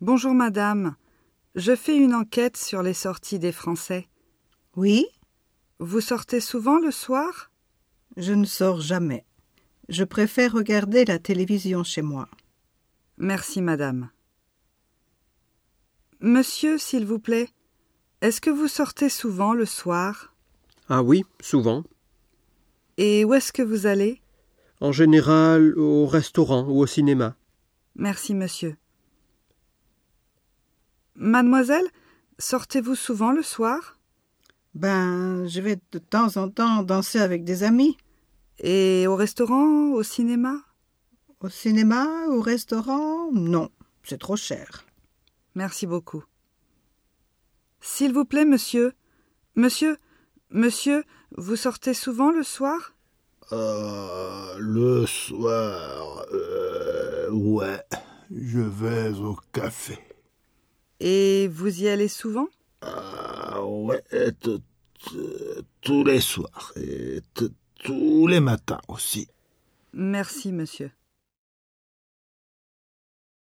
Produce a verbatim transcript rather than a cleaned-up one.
Bonjour madame, je fais une enquête sur les sorties des Français. Oui? Vous sortez souvent le soir? Je ne sors jamais. Je préfère regarder la télévision chez moi. Merci madame. Monsieur, s'il vous plaît, est-ce que vous sortez souvent le soir? Ah oui, souvent. Et où est-ce que vous allez? En général, au restaurant ou au cinéma. Merci monsieur. Mademoiselle, sortez-vous souvent le soir? Ben, je vais de temps en temps danser avec des amis. Et au restaurant, au cinéma? Au cinéma, au restaurant, non, c'est trop cher. Merci beaucoup. S'il vous plaît, monsieur. Monsieur, monsieur, vous sortez souvent le soir? Euh, le soir, euh, ouais, je vais au café. Et vous y allez souvent? Ah ouais, t- t- tous les soirs et t- tous les matins aussi. Merci, monsieur.